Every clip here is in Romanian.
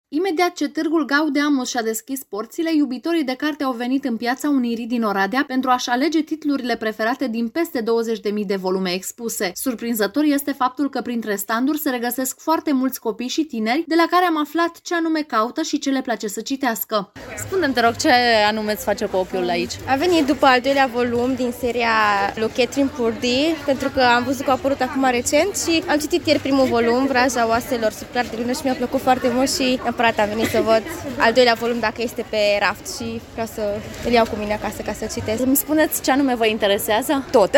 Imediat ce Târgul Gaudeamus și-a deschis porțile, iubitorii de carte au venit în Piața Unirii din Oradea pentru a-și alege titlurile preferate din peste 20.000 de volume expuse. Surprinzător este faptul că printre standuri se regăsesc foarte mulți copii și tineri, de la care am aflat ce anume caută și ce le place să citească. Spune-mi, te rog, ce anume îți face cu ochiul aici? A venit după al doilea volum din seria lui Catherine Purdy, pentru că am văzut că a apărut acum recent și am citit ieri primul volum, Vraja oaselor sub clar de lună, și mi-a plăcut foarte mult și am venit să văd al doilea volum dacă este pe raft și vreau să îl iau cu mine acasă ca să citesc. Îmi spuneți ce anume vă interesează? Tot.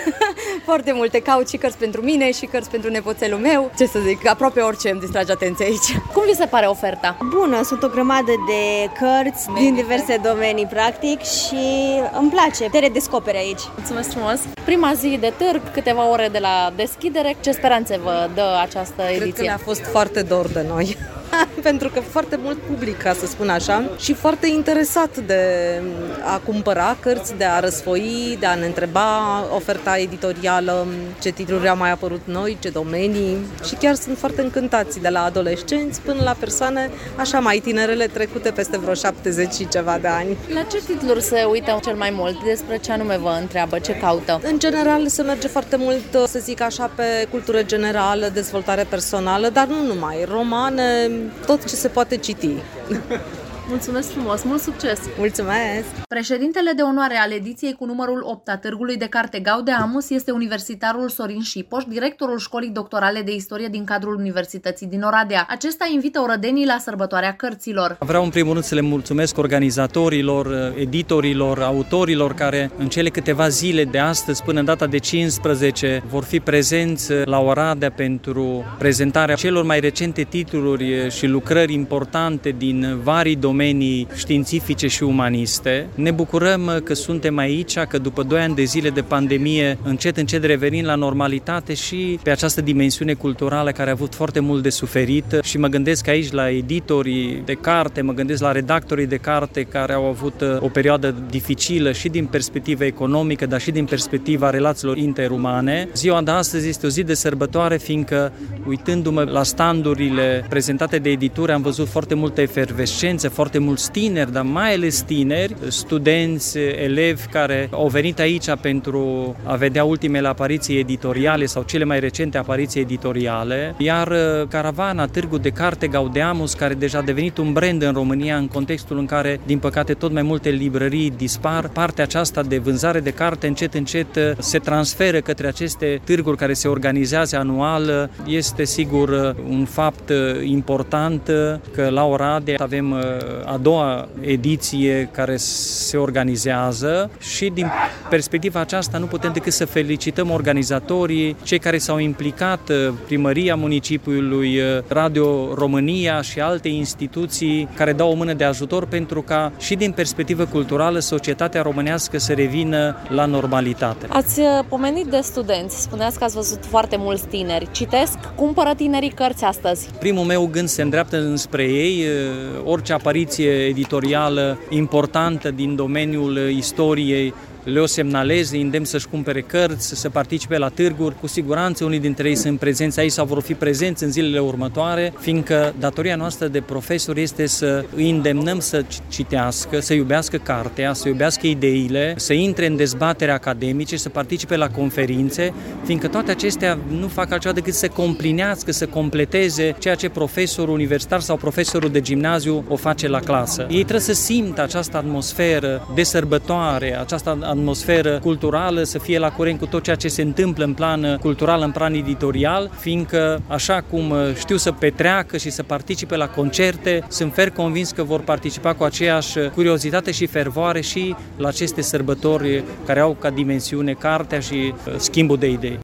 Foarte multe. Caut și cărți pentru mine și cărți pentru nepoțelul meu. Ce să zic, aproape orice îmi distrage atenția aici. Cum vi se pare oferta? Bună, sunt o grămadă de cărți din diverse domenii, practic, și îmi place. Te redescoperi aici. Mulțumesc frumos! Prima zi de târg, câteva ore de la deschidere. Ce speranțe vă dă această ediție? Cred că ne-a fost foarte dor de noi. Pentru că foarte mult public, ca să spun așa, și foarte interesat de a cumpăra cărți, de a răsfoi, de a ne întreba oferta editorială, ce titluri au mai apărut noi, ce domenii, și chiar sunt foarte încântați, de la adolescenți până la persoane așa mai tinerele, trecute peste vreo 70 și ceva de ani. La ce titluri se uită cel mai mult? Despre ce anume vă întreabă? Ce caută? În general se merge foarte mult, să zic așa, pe cultură generală, dezvoltare personală, dar nu numai, romane, tot ce se poate citi. Mulțumesc frumos, mult succes! Mulțumesc! Președintele de onoare al ediției cu numărul 8 a Târgului de Carte Gaudeamus este universitarul Sorin Șipoș, directorul Școlii Doctorale de Istorie din cadrul Universității din Oradea. Acesta invită orădenii la sărbătoarea cărților. Vreau în primul rând să le mulțumesc organizatorilor, editorilor, autorilor care în cele câteva zile de astăzi până în data de 15 vor fi prezenți la Oradea pentru prezentarea celor mai recente titluri și lucrări importante din vari domenii științifice și umaniste. Ne bucurăm că suntem aici, că după 2 ani de zile de pandemie, încet revenim la normalitate și pe această dimensiune culturală care a avut foarte mult de suferit, și mă gândesc aici la editorii de carte, mă gândesc la redactorii de carte care au avut o perioadă dificilă și din perspectivă economică, dar și din perspectiva relațiilor interumane. Ziua de astăzi este o zi de sărbătoare, fiindcă, uitându-mă la standurile prezentate de edituri, am văzut foarte multă efervescență, foarte mulți tineri, dar mai ales tineri, studenți, elevi care au venit aici pentru a vedea ultimele apariții editoriale sau cele mai recente apariții editoriale, iar caravana Târgul de Carte Gaudeamus, care deja a devenit un brand în România în contextul în care, din păcate, tot mai multe librării dispar, partea aceasta de vânzare de carte încet se transferă către aceste târguri care se organizează anual. Este sigur un fapt important că la Oradea avem a doua ediție care se organizează și din perspectiva aceasta nu putem decât să felicităm organizatorii, cei care s-au implicat, Primăria Municipiului, Radio România și alte instituții care dau o mână de ajutor pentru ca și din perspectivă culturală societatea românească să revină la normalitate. Ați pomenit de studenți, spuneați că ați văzut foarte mulți tineri. Citesc, cumpără tinerii cărți astăzi? Primul meu gând se îndreaptă înspre ei. Orice apariție editorială importantă din domeniul istoriei le-o semnalez, îi îndemn să-și cumpere cărți, să participe la târguri. Cu siguranță unii dintre ei sunt prezenți aici sau vor fi prezenți în zilele următoare, fiindcă datoria noastră de profesori este să îi îndemnăm să citească, să iubească cartea, să iubească ideile, să intre în dezbatere academice, să participe la conferințe, fiindcă toate acestea nu fac altceva decât să complinească, să completeze ceea ce profesorul universitar sau profesorul de gimnaziu o face la clasă. Ei trebuie să simtă această atmosferă de sărbătoare, această atmosferă culturală, să fie la curent cu tot ceea ce se întâmplă în plan cultural, în plan editorial, fiindcă așa cum știu să petreacă și să participe la concerte, sunt ferm convins că vor participa cu aceeași curiozitate și fervoare și la aceste sărbători care au ca dimensiune cartea și schimbul de idei.